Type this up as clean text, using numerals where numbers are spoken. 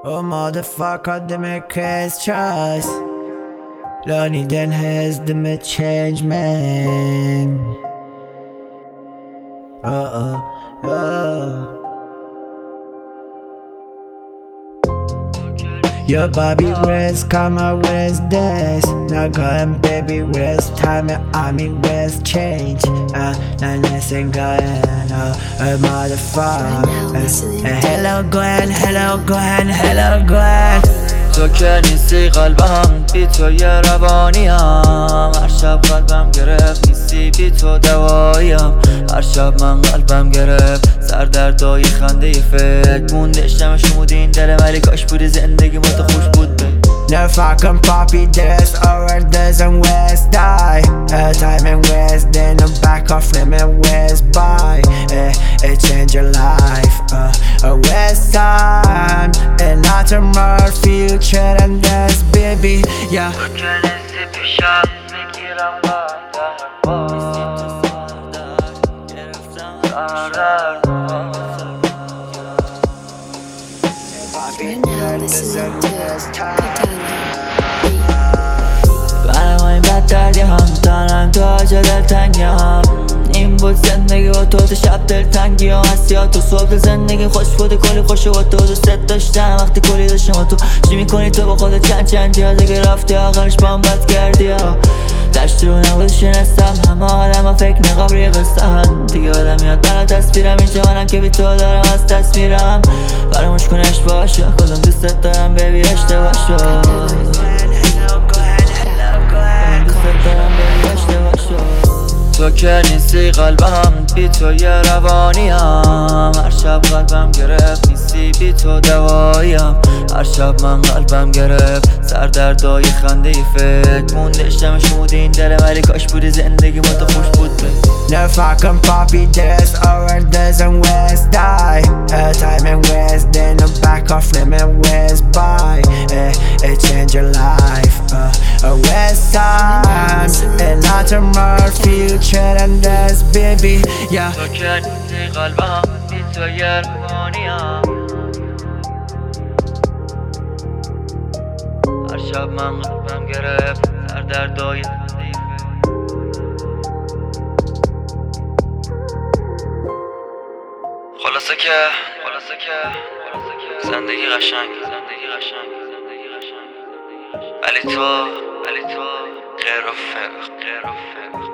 Oh motherfucker, det med Chris Choice. Lonely den has det med Change Man. Your Bobby where's karma, where's this? Now going baby, where's time? I mean where's change? Now listen going, motherfucker. Hello Gwen, hello Gwen, hello Gwen. تو که نیستی قلبم بی تو یه روانیم. هر شب قلبم گرفت نیستی بی تو دواییم. هر شب من قلبم گرفت سردردای خنده ی فکر مونده شمود این دل ولی کاش بودی زندگی ما تو خوش بود به No fucking poppy, this overdose and west die. Time and west, then I'm back off them and west by. It change your life. A west time, and not a more future and this baby. Yeah. برم این بد دردی هم دارم تو آجا دلتنگی هم. این بود زندگی با تو شب دلتنگی هم هستی ها تو صبح زندگی خوش بوده کلی خوشه با تو دوست داشتم وقتی کلی داشتم تو چی میکنی تو با خودت چند جا دیگه رفتی آخرش با هم بد کردی ها. دشت رو نبود شنستم همه آدم ها فکر نقاب ریقستن دیگه آدم میاد برا تصویرم اینجا منم که بی تو دارم از تصویرم فراموش کنش باشه کدوم دوستت دارم بیبی اشتباه شد. تو که نیستی قلبم بی تو یه روانیم. هر شب قلبم گرفت نیستی بی تو دواییم. هر شب من قلبم گرفت سردردای خنده ی فکر مونده شمود این دل ولی کاش بودی زندگی ما تو خوش بود به No fucking poppy, this overdose and west die. Time and west, then I'm back off them and west by. It change your life. A west time, and not a more future and this baby. Yeah. تو که نیستی قلبم بی تو یه روانیم. هر شب من قلبم گرفت سردردای خنده ی خلاصه که زندگی قشنگ ولی تو غیر و فقر